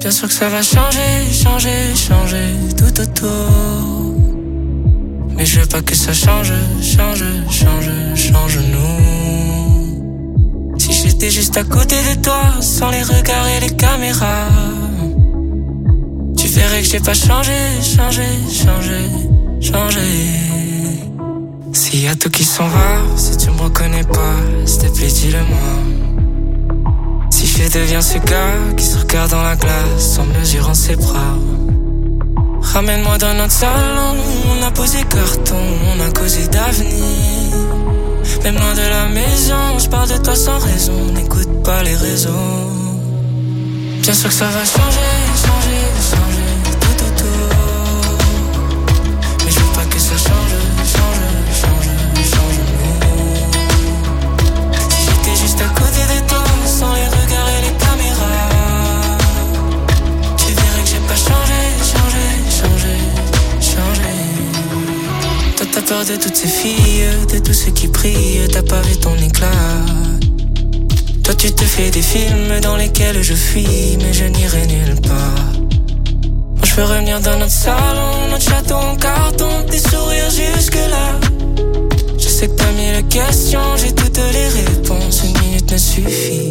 Bien sûr que ça va changer, changer, changer tout autour. Mais je veux pas que ça change, change, change, change nous. Si j'étais juste à côté de toi, sans les regards et les caméras, tu verrais que j'ai pas changé, changé, changé, changé. S'il y a tout qui s'en va, si tu me reconnais pas, s'il te plaît dis-le-moi. Si je deviens ce gars qui se regarde dans la glace en mesurant ses bras, ramène-moi dans notre salon, on a posé carton, on a causé d'avenir. Même loin de la maison, je parle de toi sans raison, n'écoute pas les réseaux. Bien sûr que ça va changer, changer, changer tout autour. Mais je veux pas que ça change, change, change, change nous. Si j'étais juste à côté de toi, sans les regards et les caméras, tu verrais que j'ai pas changé, changé, changé, changé. Toi t'as peur de toutes ces filles, de tous ceux qui prient, t'as pas vu ton éclat. Toi tu te fais des films dans lesquels je fuis, mais je n'irai nulle part. Moi je veux revenir dans notre salon, notre château en carton, tes sourires jusque là. Je sais que t'as mille questions, j'ai toutes les réponses. Une minute ne suffit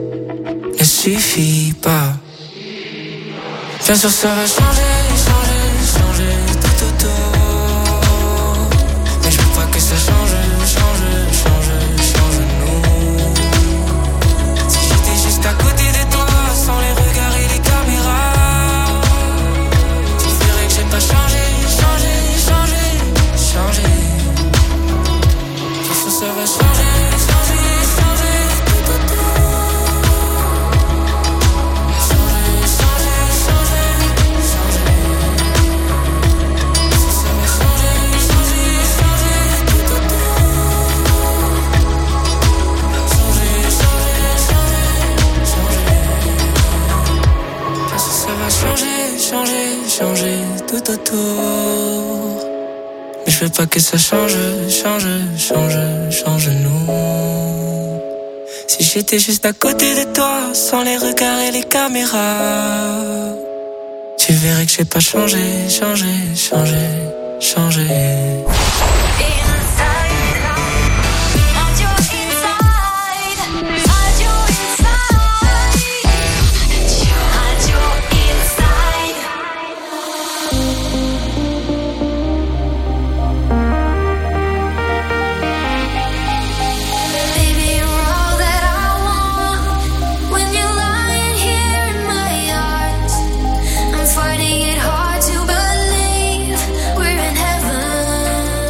pas. Bien sûr ça va changer, changer, changer tout autour. Mais je veux pas que ça change, change, change, change nous. Si j'étais juste à côté de toi, sans les regards et les caméras, tu verrais que j'ai pas changé, changé, changé, changé. Bien sûr ça va changer, changer, changer tout autour. Changer, changer tout autour. Mais je veux pas que ça change, change, change, change nous. Si j'étais juste à côté de toi, sans les regards et les caméras, tu verrais que j'ai pas changé, changé, changé, changé. Fighting it hard to believe we're in heaven.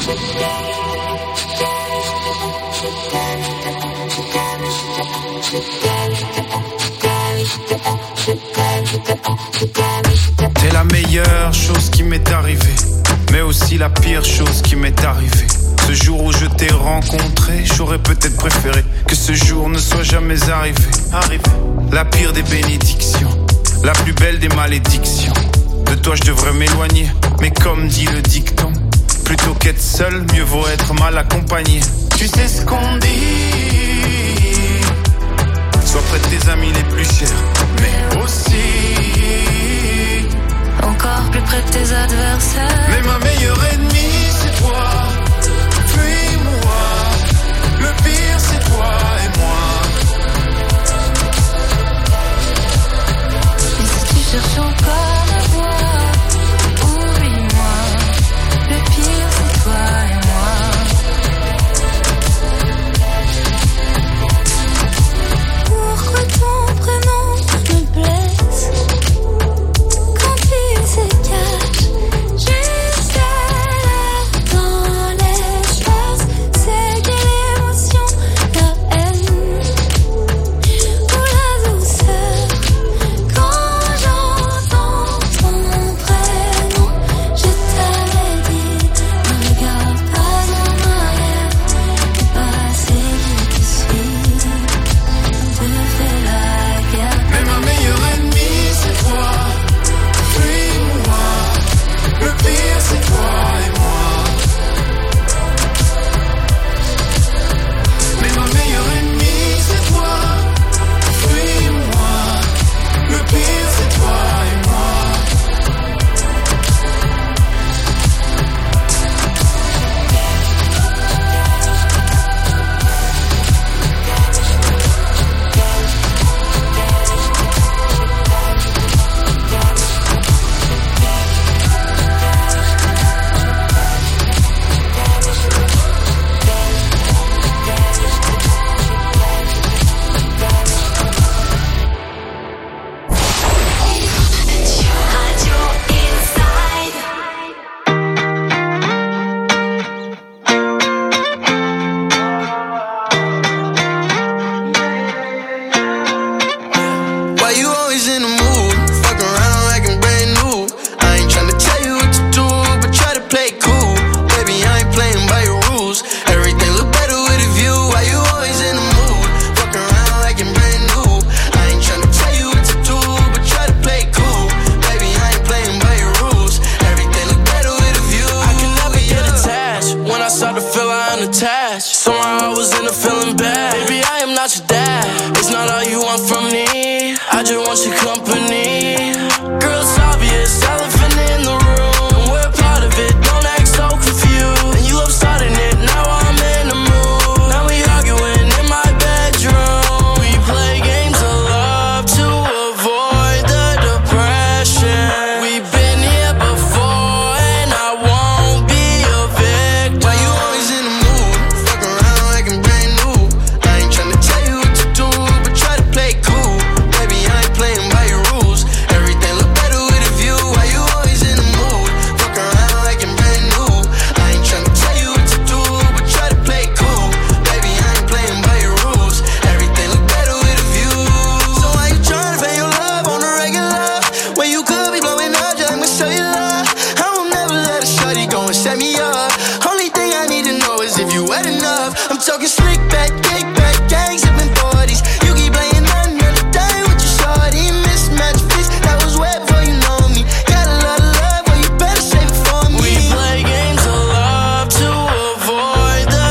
T'es la meilleure chose qui m'est arrivée, mais aussi la pire chose qui m'est arrivée. Ce jour où je t'ai rencontré, j'aurais peut-être préféré que ce jour ne soit jamais arrivé. La pire des bénédictions, la plus belle des malédictions. De toi je devrais m'éloigner, mais comme dit le dicton, plutôt qu'être seul, mieux vaut être mal accompagné. Tu sais ce qu'on dit, sois près de tes amis les plus chers, mais aussi encore plus près de tes adversaires. Mais ma meilleure ennemie c'est toi, fuis-moi. Le pire c'est toi et moi. Et si tu cherches encore la voie, oublie-moi. Le pire c'est toi et moi. Pourquoi ton prénom me blesse quand il se cache juste là dans l'espace? C'est quelle émotion, la haine ou la douceur? Quand j'entends ton prénom, je t'avais dit, ne regarde pas en arrière. Le passé qui te suit, on te fait la guerre. Mais ma meilleure ennemie c'est toi, fuis-moi. Le pire c'est toi et moi. Mais ma meilleure ennemie c'est toi, fuis-moi. Le pire c'est toi et moi. Why you always in the mood? Fuck around like I'm brand new. I ain't tryna tell you what to do, but try to play cool. Baby, I ain't playing by your rules. Everything look better with a view. Why you always in the mood? Fuck around like I'm brand new. I ain't tryna tell you what to do, but try to play cool. Baby, I ain't playing by your rules. Everything look better with a view. I can never get attached. When I start to feel I'm unattached, somehow I was in a feeling bad. Baby, I am not your dad. It's not all you want from me. I just want your company. Girl, it's obvious, elephant in the room. We're part of it, don't act so confused. And you love starting it, now I'm in the mood. Now we arguing in my bedroom. We play games of love to avoid the depression. We've been here before and I won't be a victim. Why you always in the mood? Fuck around like I'm brand new. I ain't tryna tell you what to do, but try to play cool. Baby, I ain't playing by your rules. Everything look better with a view. Why you always in the mood? Fuck around like I'm brand new. I ain't tryna tell you what to do, but try to play cool. Baby, I ain't playing by your rules. Everything look better with a view. So why you tryna pay your love on the regular when you could be blowing up just like my cellular? I will never let a shorty go and set me up. Only thing I need to know is if you wet enough. I'm talking slick back, kick back, gang sipping 40s. You keep playing another day with your shorty. Mismatch fist, that was way before you know me. Got a lot of love, well you better save it for me. We play games of love to avoid the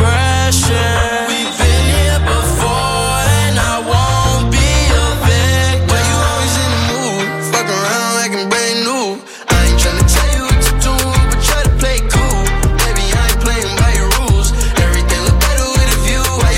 depression. We've been here before and I won't be a victim. Why you always in the mood? Fuck around like I'm brand new. I ain't tryna tell you what to do, but try to play cool. Baby, I ain't playing by your rules. Everything look better with a view. Why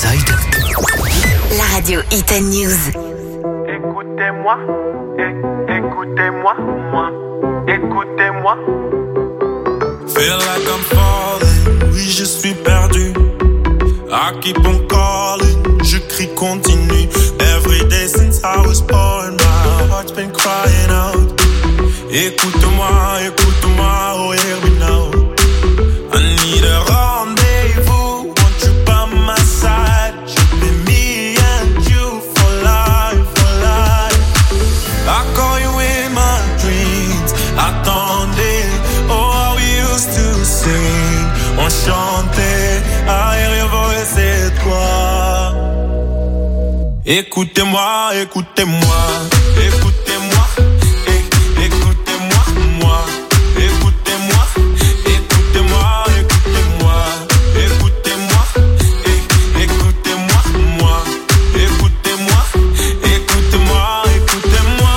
Inside, la radio Hit News. Écoutez-moi, écoutez-moi, écoutez-moi. Feel like I'm falling, oui je suis perdu. I keep on calling, je crie continue. Every day since I was born, my heart's been crying out. Écoute-moi, écoute-moi, oh here we know. I need a rendezvous, want you by my side. Should be me and you for life, for life. I call you in my dreams, attendez. Oh, how we used to sing, on chantait. I hear your voice, c'est toi. Écoutez-moi, écoutez-moi, écoutez-moi. Écoutez-moi, moi, écoutez-moi, écoutez-moi, écoutez-moi, écoutez-moi, écoutez-moi, moi, écoutez-moi, écoutez-moi, écoutez-moi,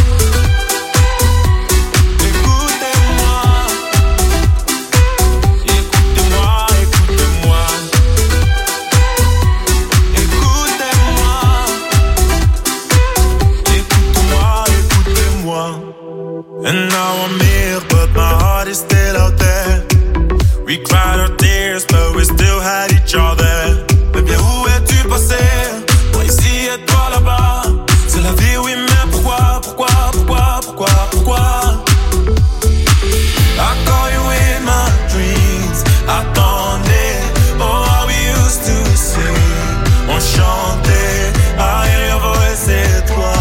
écoutez-moi, écoutez-moi, écoutez-moi, écoutez-moi. And now I'm here, but my heart is still out there. We cried our tears, but we still had each other. Mais bien où es-tu passé? Moi ici et toi là-bas. C'est la vie, oui, mais pourquoi? I call you in my dreams, attendez. Oh, how we used to sing, on chantait. I hear your voice, c'est toi.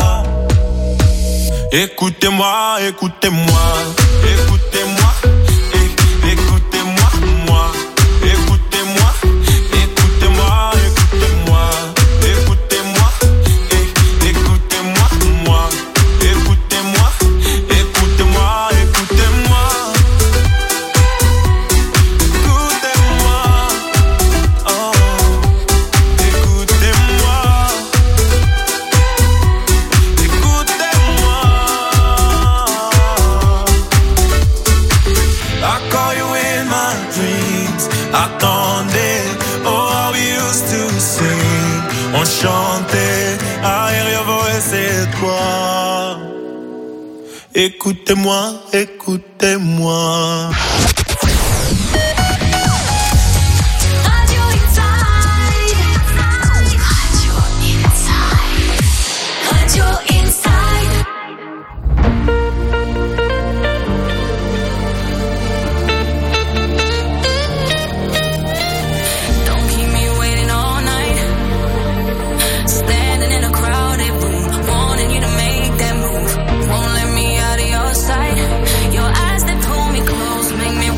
Écoutez-moi, écoutez-moi, écoutez-moi, écoutez-moi, moi, écoutez-moi, écoutez-moi, écoutez-moi, écoutez-moi, écoutez-moi, moi, écoutez-moi, écoutez-moi, écoutez-moi, écoutez-moi, oh, écoutez-moi. I call you in my dreams, attendez. Oh, how we used to sing, on chantait. I hear your voice, c'est toi. Écoutez-moi, écoutez-moi. Radio Inside. Radio Inside. Don't keep me waiting all night. Standing in a crowded room, wanting you to make that move. Won't let me out of your sight. Your eyes that pull me close, make me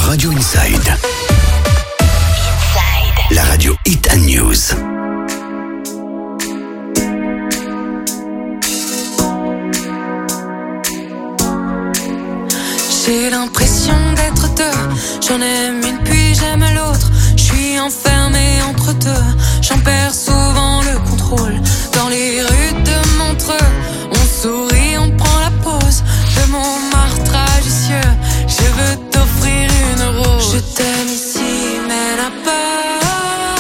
Radio Inside. La radio Hit and News. J'ai l'impression d'être deux. J'en aime une puis j'aime l'autre. Je suis enfermé entre deux. J'en perds souvent le contrôle. Dans les rues de Montreux, on sourit, on prend la pause de mon martrage vicieux. Je veux t'offrir une rose. Je t'aime ici mais là-bas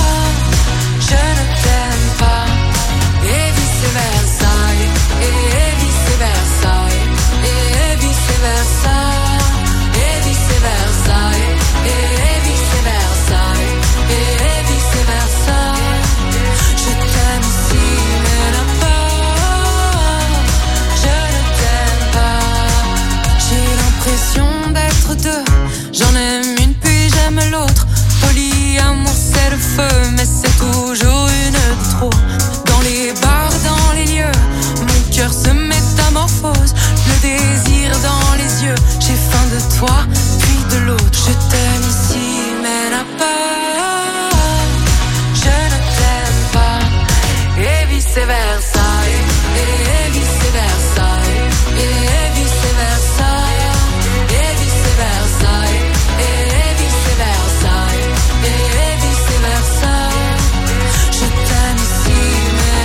je ne t'aime pas. Et vice versa, et vice versa, et vice versa, et vice versa, et vice versa, et vice versa. Je t'aime ici mais là-bas je ne t'aime pas. J'ai l'impression d'être deux. J'en aime une puis j'aime l'autre. Polyamour c'est le feu mais c'est toujours une de trop. Dans les bars, dans les lieux, mon cœur se métamorphose. Le désir dans les yeux. J'ai faim de toi puis de l'autre. Je t'aime ici mais là-bas je ne t'aime pas. Et vice versa, et vice versa, et vice versa, et vice versa, et vice versa, et vice versa. Je t'aime ici mais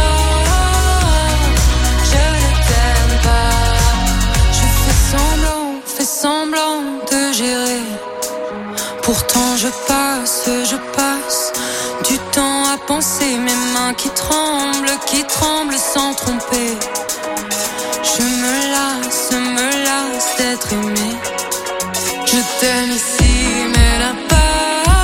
là-bas je ne t'aime pas. Je fais semblant de gérer. Pourtant je passe du temps à penser. Mes mains qui tremblent sans tromper. Je me lasse d'être aimé. Je t'aime ici mais là-bas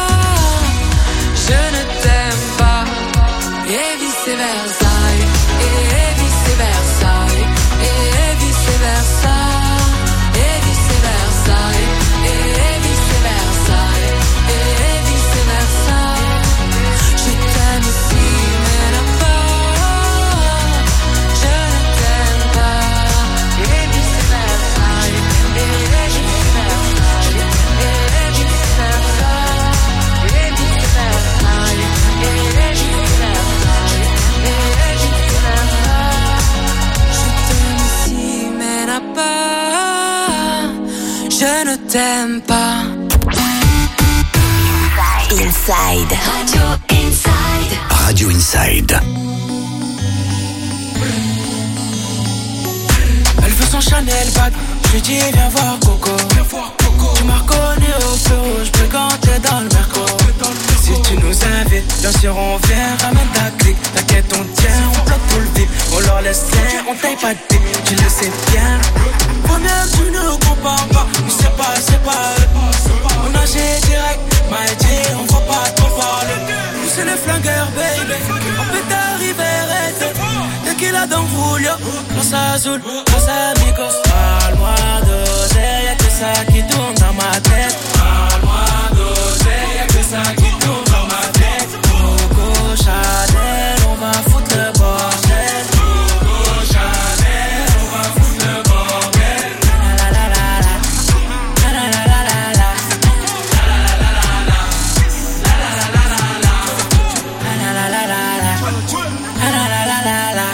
je ne t'aime pas. Et vice versa, et vice versa, et vice versa, et vice versa, et vice versa, et vice versa. Je t'aime ici mais là-bas je ne t'aime pas. Et vice versa, et vice versa, et vice versa, et vice versa, et vice versa. Je t'aime ici mais là-bas je ne t'aime pas. Inside. Radio Inside. Radio Inside. Elle veut son Chanel bag. Je lui dis viens voir Coco. Tu m'as reconnu au feu rouge, fréquenté dans le Merco. Si tu nous invites, bien sûr on vient, ramène ta clique. T'inquiète on tient, on bloque tout le vide. On leur laisse faire, on taille pas de dé, tu le sais bien. Première tu ne compares pas, mais c'est pas eux. On agit direct, m'a dit on va pas trop parler. Nous c'est les flingueurs baby, on peut t'arriver arrêter. Tequila dans Julio, Los Azul, Los Amigos. Parle-moi d'oseille, y'a que ça qui tourne dans ma tête. Parle-moi d'oseille, y'a que ça qui tourne dans ma tête. Coco Chanel, on va foutre le bordel. Coco Chanel, on va foutre le bordel. La la la la la, la la la la la, la la la la la, la la la la la, la la la la la, la la la la la la.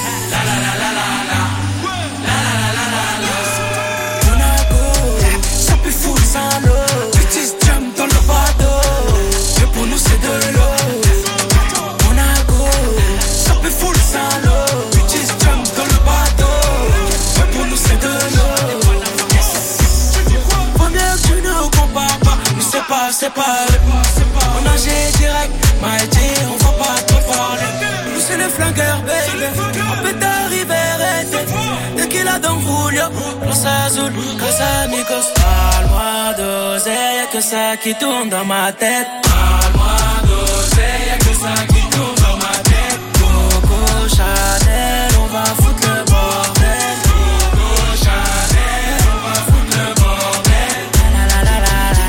C'est pas eux. On agit direct, m'a dit on va pas trop parler. Nous c'est les flingueurs baby, on peut t'arriver arrêter. Tequila dans Julio, Los Azul, Los Amigos. Parle-moi d'oseille, y'a que ça qui tourne dans ma tête. Parle-moi d'oseille, y'a que ça qui tourne dans ma tête. Coco Chanel, on va foutre le bordel. Coco Chanel, on va foutre le bordel. La la la la la.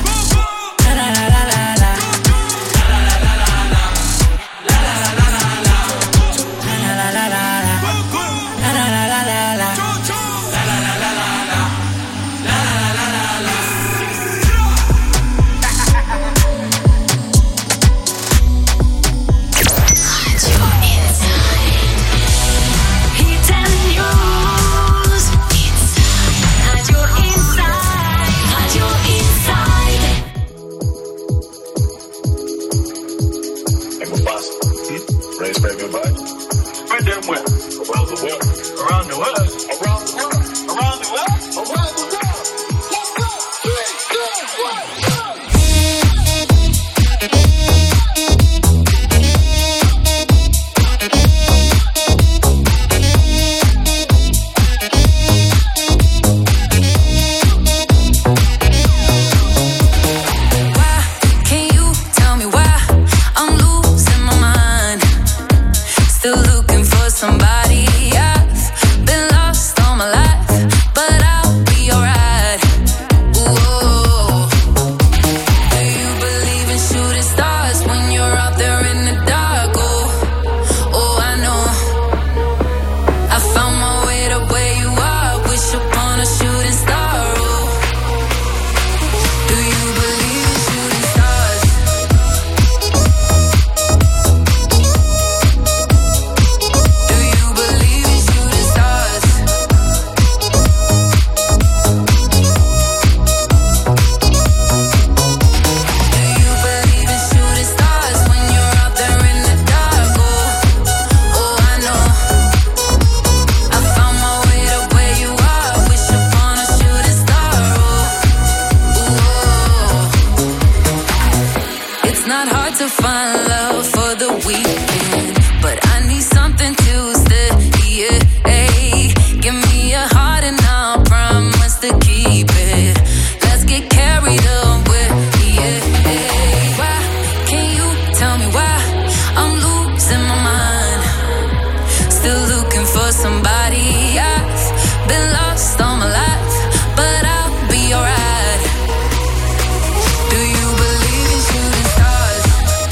to find love for the weekend, but I need something to stay. Yeah, give me a heart and I'll promise to keep it. Let's get carried away. Yeah, why can't you tell me why I'm losing my mind? Still looking for somebody. I've been lost all my life, but I'll be alright. Do you believe in shooting stars?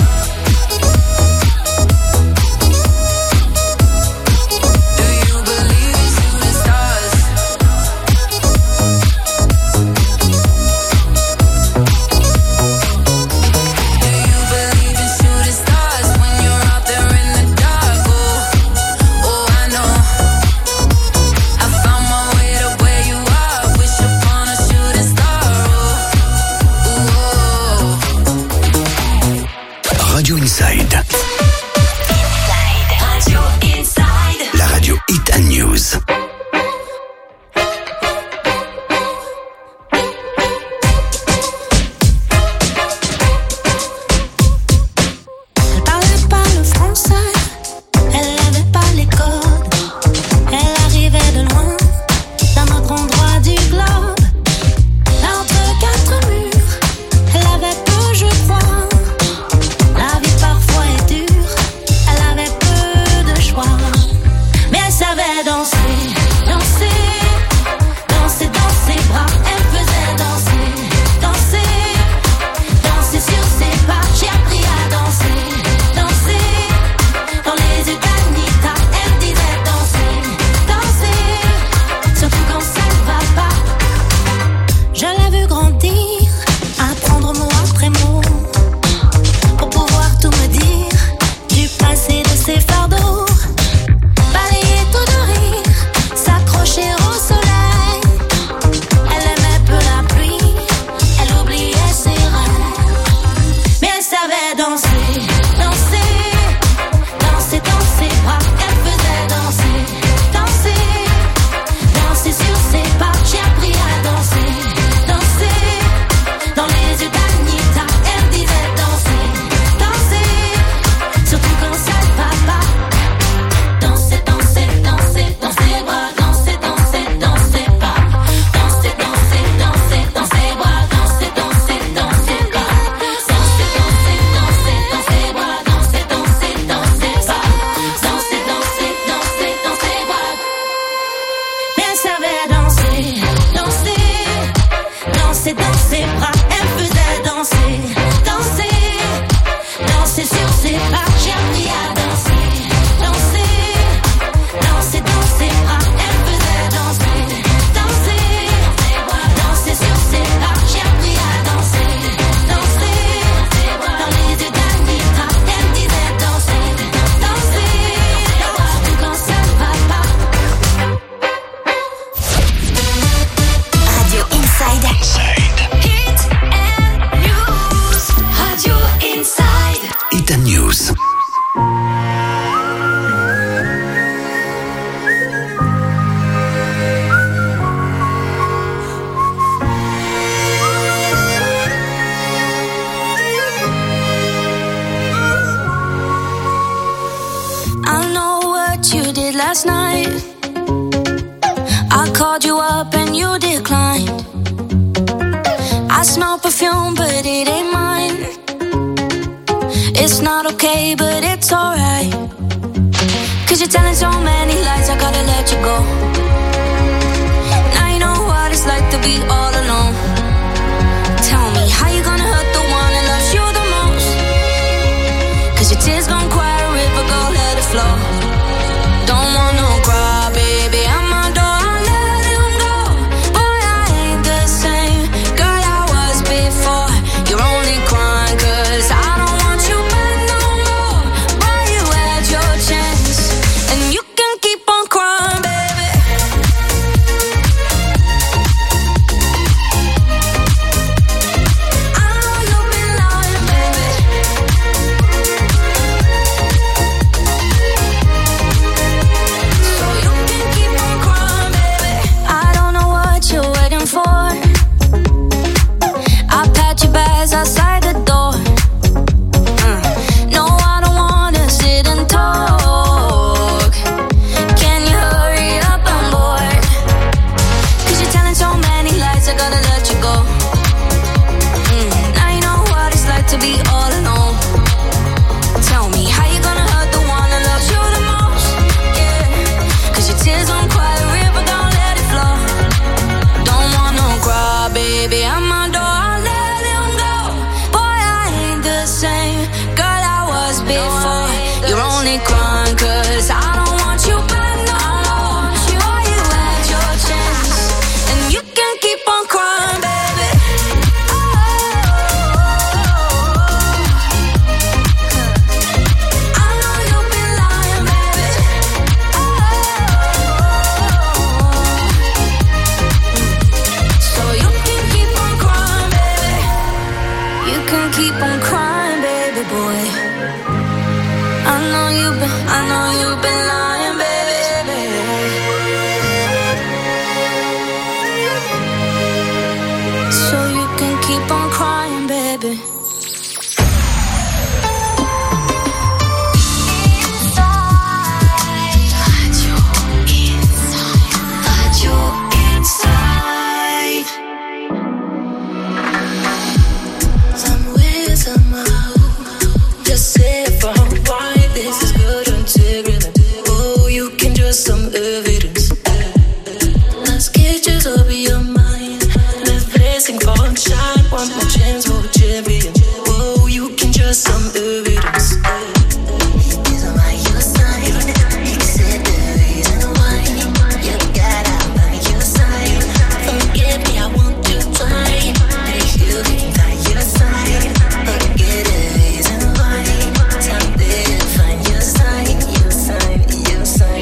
Do you believe in shooting stars? Do you believe in shooting stars when you're out there in the dark? Oh, I know. I found my way to where you are. Wish upon a shooting star. Radio Inside. Radio Inside. La radio Hit and News. Elle parlait pas le français, elle avait pas les codes. Elle arrivait de loin, d'un autre endroit du globe. Là entre quatre murs, elle avait peu, je crois. La vie parfois est dure, elle avait peu de choix. Mais elle savait danser, danser, danser dans ses bras. Elle faisait danser, danser, danser sur ses pas. J'ai appris à danser, danser, dans les yeux d'Anita. Elle disait danser, danser, surtout quand ça ne va pas. Je l'ai vu grandir, apprendre mot après mot, pour pouvoir tout me dire, du passé de ses fardeaux. Balayer tout de rire, s'accrocher au soleil. Elle aimait peu la pluie, elle oubliait ses rêves. Mais elle savait danser, danser, danser dans ses bras. Elle faisait danser, danser, danser sur ses pas. J'ai appris à danser, danser, dans les yeux d'Anita. Elle disait danser, danser, surtout quand ça ne va pas. Danser, danser, danser, dans ses bras. Danser, danser, danser pas. Danser, danser, danser, dans ses bras. Danser, danser, danser pas. Danser, danser, danser, dans ses bras. Danser, danser, danser pas. Danser, danser, danser, dans ses bras. Mais elle savait danser, danser, danser dans ses bras. Elle faisait danser, danser, danser sur ses pas. J'ai appris à danser, danser, danser dans ses bras. Elle faisait danser, danser, danser sur ses pas. J'ai appris à danser, danser, dans les yeux d'Anita. Elle disait danser, danser, surtout quand ça ne va pas. Radio Inside. Hit and News. Radio Inside. Hit and News. I know what you did last night. I called you up and you declined. I smell perfume, but it ain't mine. It's not okay, but it's alright. 'Cause you're telling so many lies, I gotta let you go. Now you know what it's like to be all alone. Tell me, how you gonna hurt the one that loves you the most? 'Cause your tears gon' cry a river, go let it flow. Don't wanna cry, baby, I'm a door, I'll let him go. Boy, I ain't the same girl I was before. You're only crying 'cause I don't want you back no more. Boy, you had your chance, and you can keep on crying, baby. keep on crying, baby boy. I know you've been lying, baby. So you can keep on crying, baby. Some evidence. Las que just over your mind. Left blessing for shine. One more chance for a champion. Whoa, you can trust some evidence. Is on your side. You said the reason why you got out by your side. Forget me, I want to try. You can find your side. Forget the reason why. Someday you'll find your side. Your side, your side.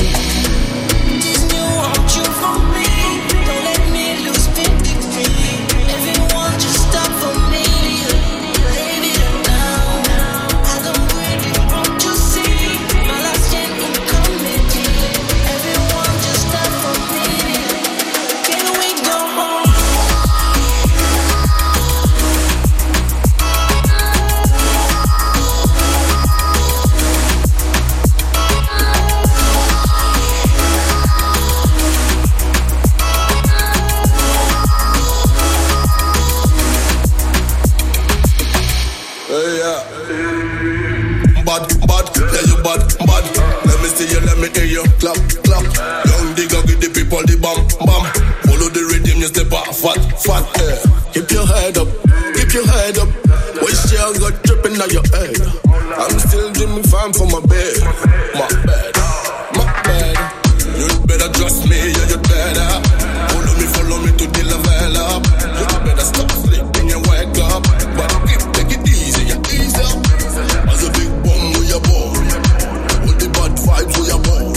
Clap, clap. Young digger give the people the bam, bam. Follow the rhythm, you step out fat, fat. Keep your head up, keep your head up. Waste your got dripping on your head. I'm still dreaming fine for my bed, my bed, my bed. You better trust me, yeah, you better. Follow me to the level up. You better stop sleeping and wake up. But take it easy, yeah, easy up. As a big bomb with your ball. With the bad vibes with your ball.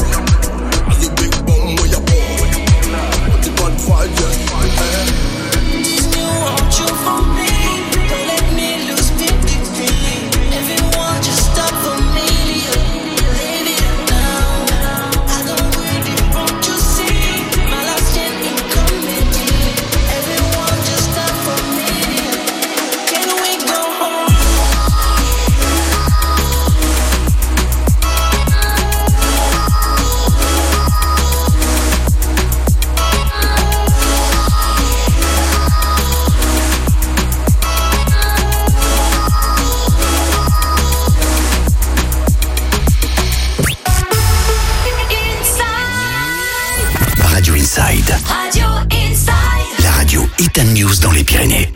Hit and News dans les Pyrénées.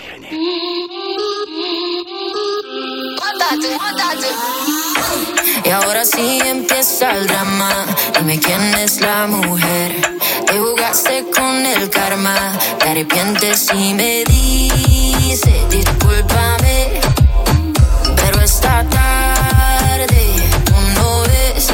Y ahora sí empieza el drama. Dime quién es la mujer. Te jugaste con el karma. Te arrepientes y me dices discúlpame. Pero esta tarde tú no ves.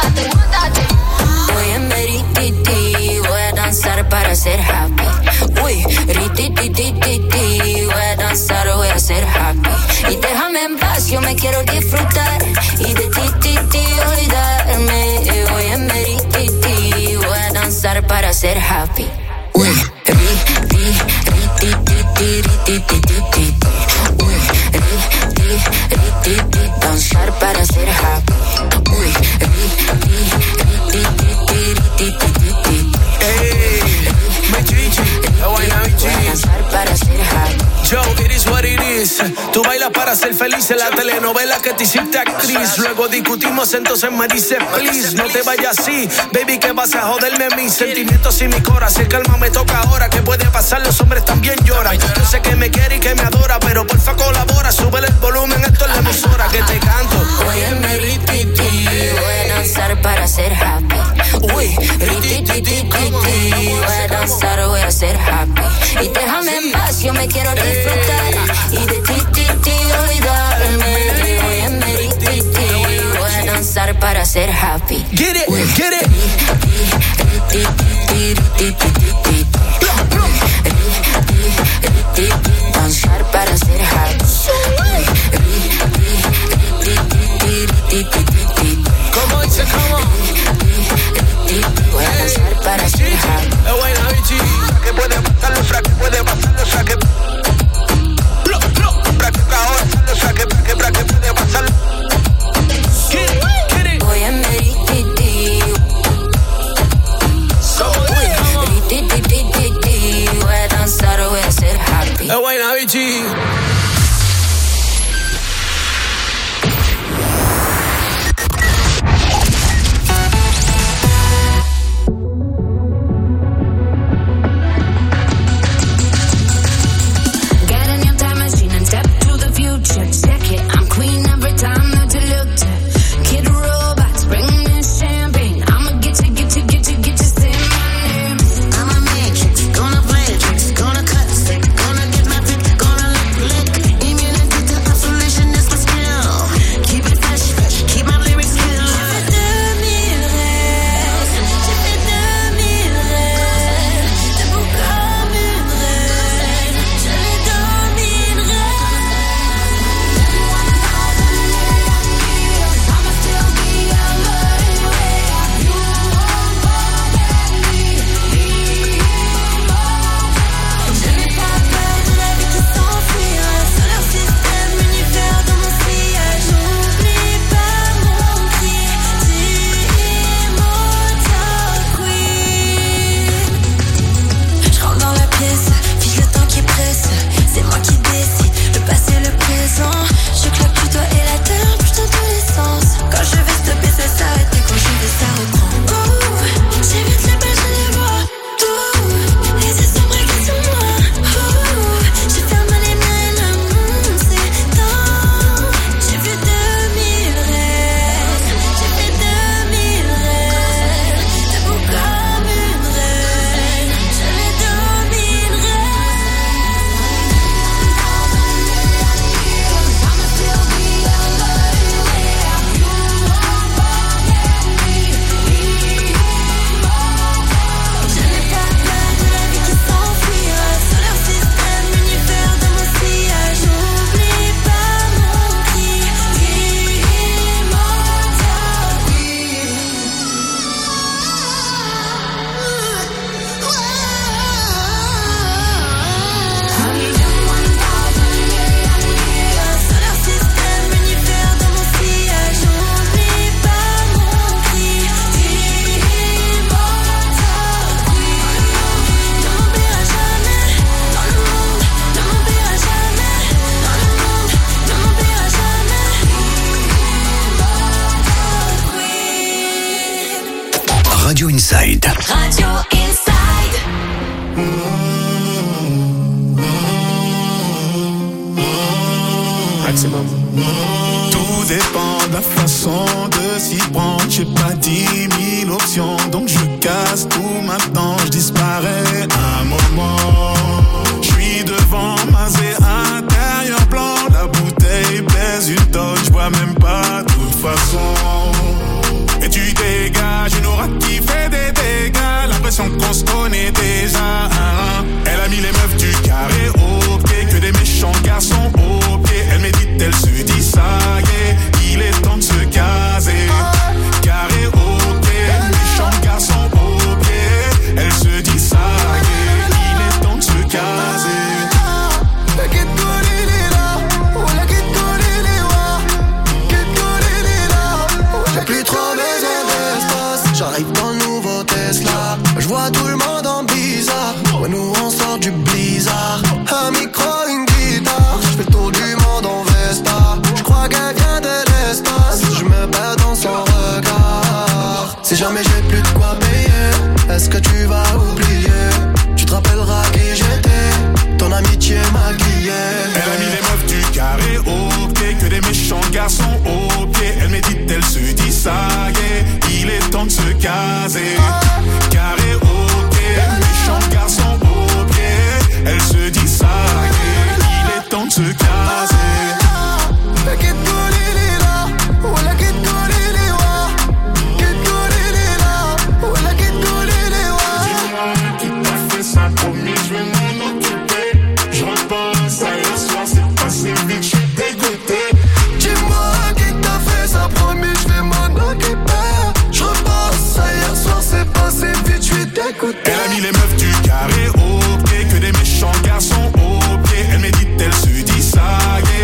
Voy en merititi, voy a danzar para ser happy. Uy, rititititi, voy a danzar, voy a ser happy. Y déjame en paz, yo me quiero disfrutar. Y de ti olvidarme. Voy en merititi, voy a danzar para ser happy. Uy, rititititi. Uy, rititititi, danzar para ser happy. Uy, rititititi. Hey, me chichi, Joe, it is what it is. Tú bailas para ser feliz en la telenovela que te hiciste actriz. Luego discutimos, entonces me dice please, no te vayas así, baby, que vas a joderme mis sentimientos y mi corazón. El calma me toca ahora, ¿qué puede pasar? Los hombres también lloran. Yo sé que me quiere y que me adora, pero porfa colabora, sube el volumen, esto es la emisora que te canto. Oye, me rititi, voy a danzar para ser happy. Uy, rititititi, voy a danzar, voy a ser happy. Y déjame en paz, yo me quiero disfrutar. Y de ti olvidarme. Oye, me rititi, voy a danzar para ser happy. Get it, get it. Danzar para ser happy. Radio Inside. Radio Inside. Maximum. Tout dépend de la façon de s'y prendre. J'ai pas 10 000 options, donc je casse tout maintenant, je disparais un moment. Je suis devant Mazé, intérieur blanc. La bouteille pèse une tonne, je vois même pas de toute façon. Et tu dégages une aura qui fait des dégâts. L'impression qu'on se connaît déjà. Elle a mis les meufs du carré au pied, que des méchants garçons au pied. Elle médite, elle se dit ça y est, il est temps de se caser. Carré au pied, méchants garçons au pied. Elle se dit ça y est, il est temps de se caser. J'ai plus trop besoin d'espace. J'arrive dans le nouveau Tesla. Je vois tout le monde en bizarre. Ouais, nous on sort du blizzard. Un micro, une guitare. Je fais le tour du monde en Vespa. Je crois qu'elle vient de l'espace. Je me bats dans son regard. Si jamais j'ai plus de quoi payer, est-ce que tu vas oublier? Tu te rappelleras qui j'étais. Ton amitié m'a guillé. Elle a mis les meufs du carré au pied, que des méchants garçons au pied. Elle médite, elle se dit ça y est, il est temps de se caser. Carré au pied, méchants garçons au pied. Elle se dit ça y est, il est temps de se caser. Elle a mis les meufs du carré au pied, que des méchants garçons au pied. Elle médite, elle se dit ça y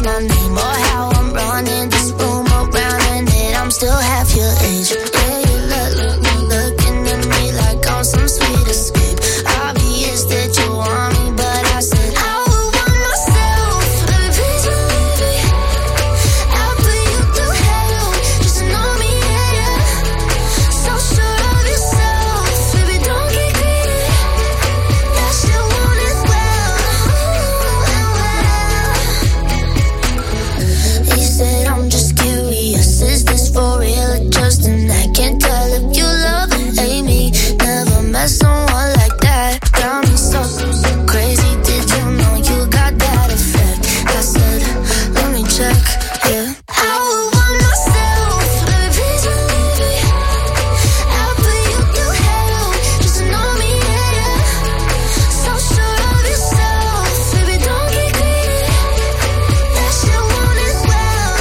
mention my name or how I'm running this room around and that I'm still half your age. Yeah, you looking at me like I'm some sweet escape. Obvious that you want me, but I said I would want myself. Baby, please believe me. I'll put you through hell. Just to know me, yeah. So sure of yourself. Baby, don't get greedy. That shit won't as well. He said I'm just curious. Is this for real or just an act? Can't tell if you love or hate me. Never met someone like that. Got me so crazy. Did you know you got that effect? I said, let me check, yeah. I would want myself. Baby, please believe me. I'll put you through hell. Just to know me, yeah. So sure of yourself. Baby, don't get greedy. That shit won't as well.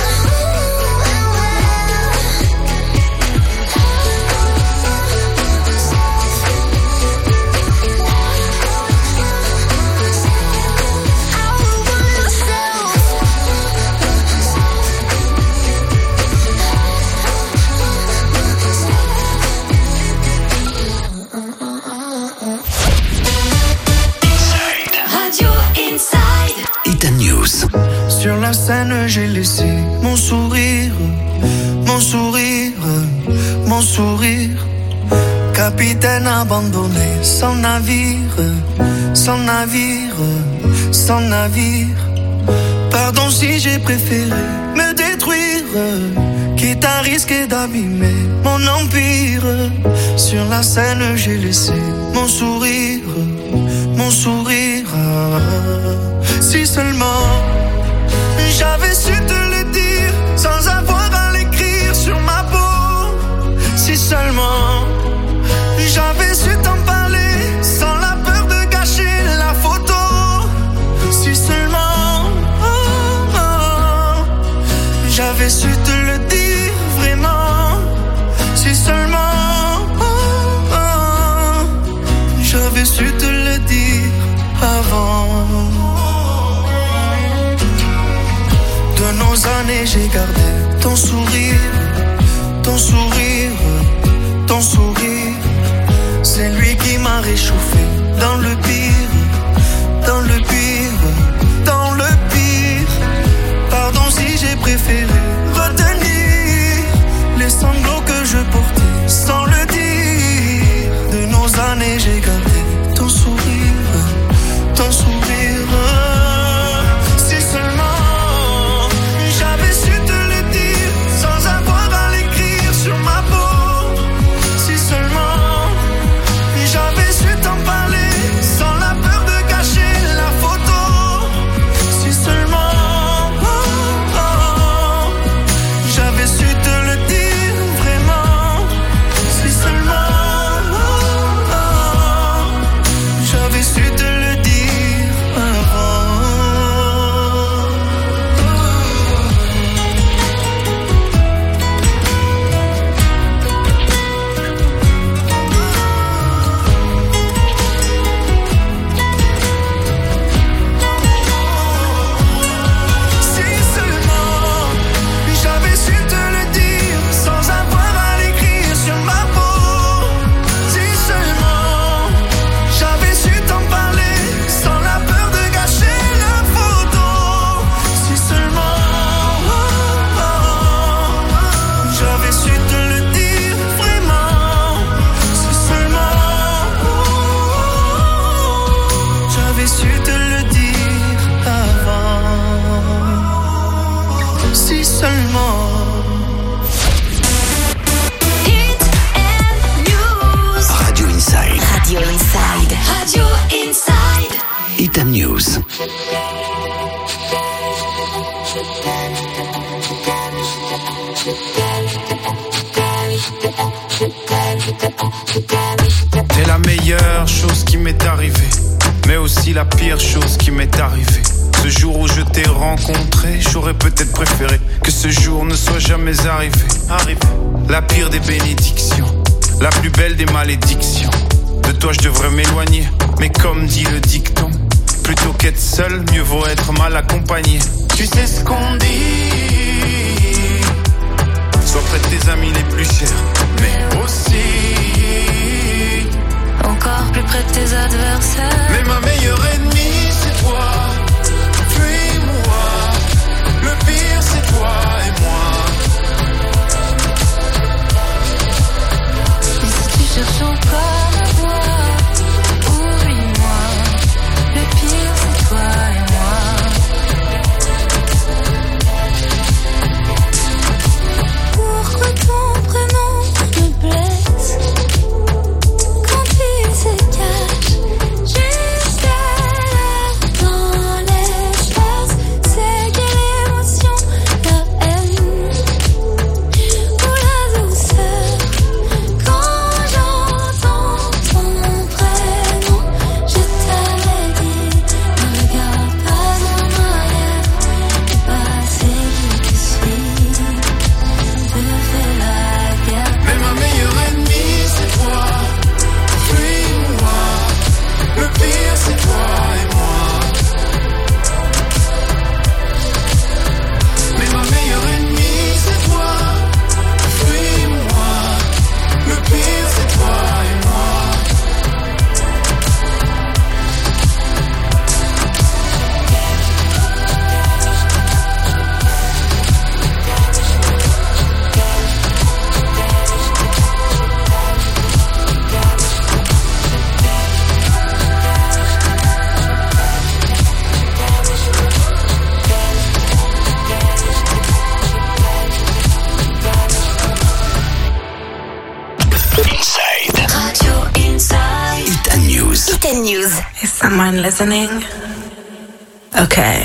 Radio Inside. Hit News. Sur la scène, j'ai laissé mon sourire, mon sourire, mon sourire. Capitaine abandonné, sans navire, sans navire, sans navire. Pardon si j'ai préféré me détruire, quitte à risquer d'abîmer mon empire. Sur la scène, j'ai laissé mon sourire, mon sourire. Si seulement j'avais su te le dire sans avoir à l'écrire sur ma peau. Si seulement j'avais su t'en parler sans la peur de gâcher la photo. Si seulement j'avais su te le dire vraiment. Si seulement j'avais su te le dire avant. De nos années j'ai gardé ton sourire, ton sourire, ton sourire. C'est lui qui m'a réchauffé dans le pire, dans le pire, dans le pire. Pardon si j'ai préféré retenir les sanglots que je portais sans le dire. De nos années j'ai gardé ton sourire, ton sourire. Si seulement j'avais su te le dire sans avoir à l'écrire sur ma peau. Si seulement j'avais su t'en parler sans la peur de gâcher la photo. Si seulement j'avais su te le dire vraiment. Si seulement j'avais su te le dire avant. Si seulement j'avais su te le dire sans avoir à l'écrire sur ma peau. Si seulement j'avais su t'en parler sans la peur de gâcher la photo. Si seulement j'avais su te le dire vraiment. Si seulement j'avais su te le dire avant. Si seulement. Hit and News. Radio Inside. Radio Inside. Radio Inside. Hit News. T'es la meilleure chose qui m'est arrivée, mais aussi la pire chose qui m'est arrivée. Ce jour où je t'ai rencontré, j'aurais peut-être préféré que ce jour ne soit jamais arrivé. La pire des bénédictions, la plus belle des malédictions. De toi je devrais m'éloigner, mais comme dit le dicton, plutôt qu'être seul, mieux vaut être mal accompagné. tu sais ce qu'on dit. Sois près de tes amis les plus chers, mais aussi encore plus près de tes adversaires. Mais ma meilleure ennemie c'est toi. Fuis-moi, le pire c'est toi et moi. Mais si tu cherches encore ma voix, oublie-moi, le pire c'est toi et moi. Pourquoi ton prénom me blesse quand il se cache juste derrière dans l'espace? C'est quelle émotion, la haine ou la douceur quand j'entends ton prénom? Je t'avais dit, ne regarde pas en arrière, le passé qui te suit te fait la guerre. Mais ma meilleure ennemie c'est toi. Fuis-moi, le pire c'est toi et moi. Mais ma meilleure ennemie c'est toi. Fuis-moi, le pire c'est toi et moi. Radio Inside. Hit News. Hit News. Is someone listening? Okay.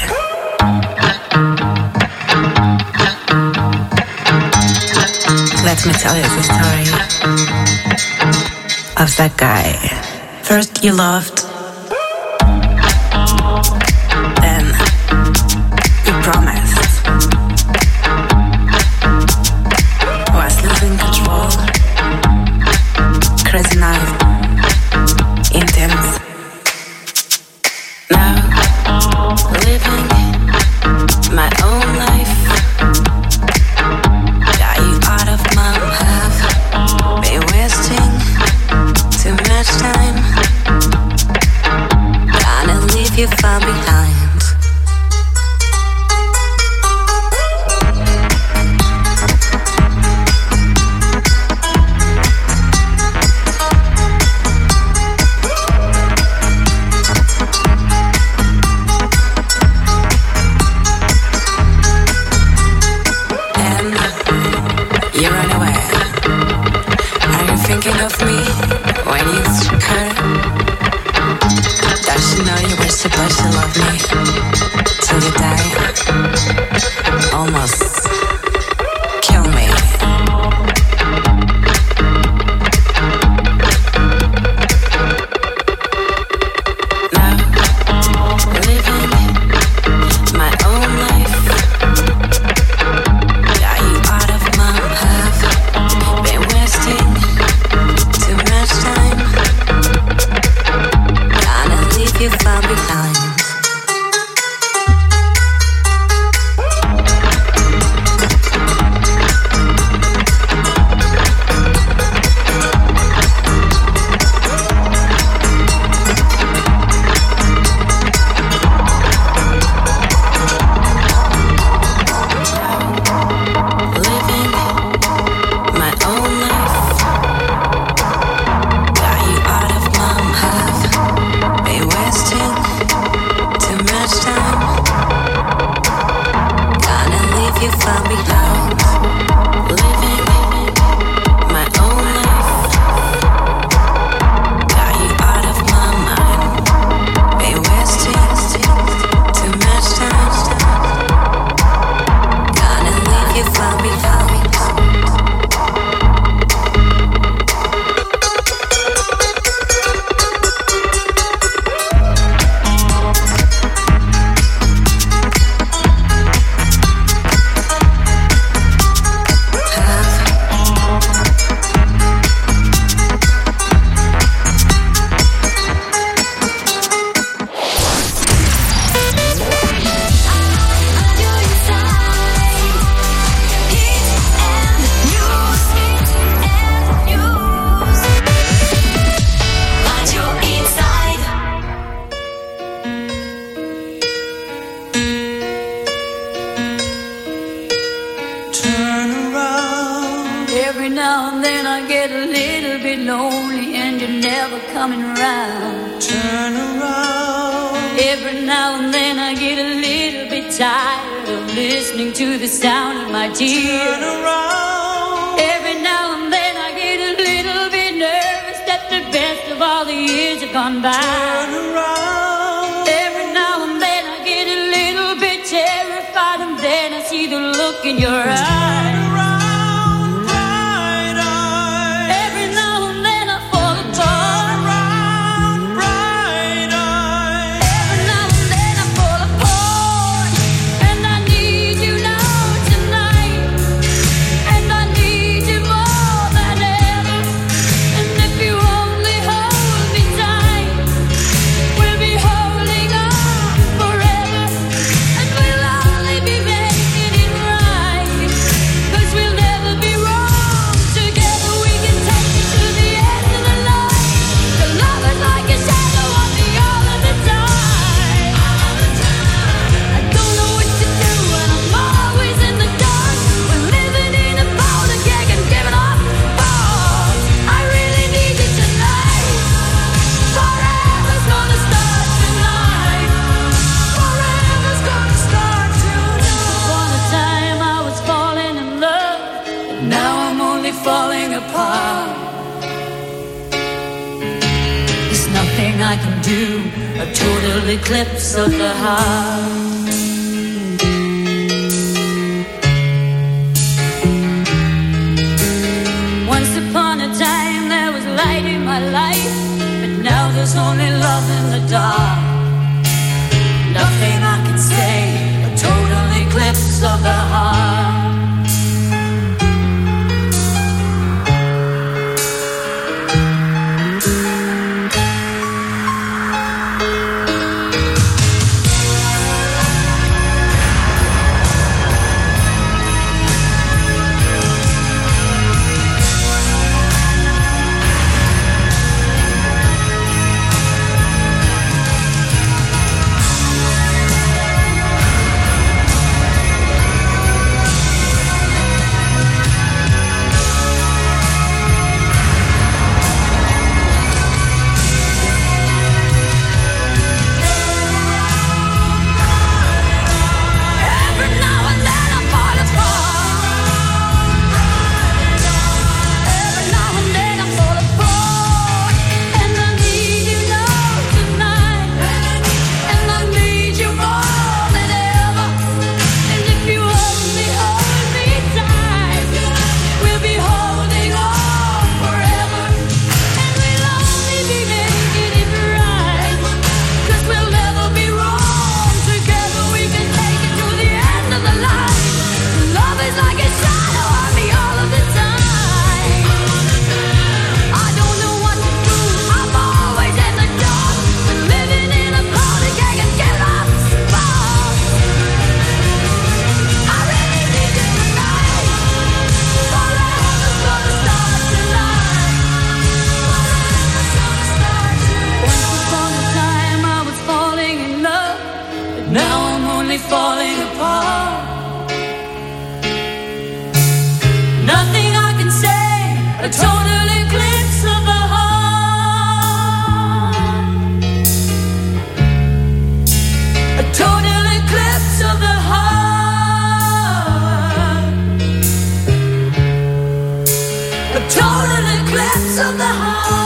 Let me tell you the story of that guy. First you loved, then you promised. Was losing control. Crazy night, intense. Now, living my own life. Got you out of my path. Been wasting too much time. Gonna leave you far behind. You run away. Are you thinking of me when it's her? Does she know you were supposed to love me till you die? Almost kill me. Now, living my own life. Got you out of my path. Been wasting too much time. Gonna leave you far behind. Living my own life. Got you out of my path. Been wasting too much time. Gonna leave you far behind. Living my own life. Got you out of my mind. Been wasting too much time. Gonna leave you far behind. then I get a little bit lonely and you're never coming around. Turn around. Every now and then I get a little bit tired of listening to the sound of my tears. Turn around. Every now and then I get a little bit nervous that the best of all the years have gone by. Turn around. Every now and then I get a little bit terrified and then I see the look in your eyes. I can do a total eclipse of the heart. Once upon a time there was light in my life, but now there's only love in the dark. Nothing I can say, a total eclipse of the heart. Total eclipse of the heart.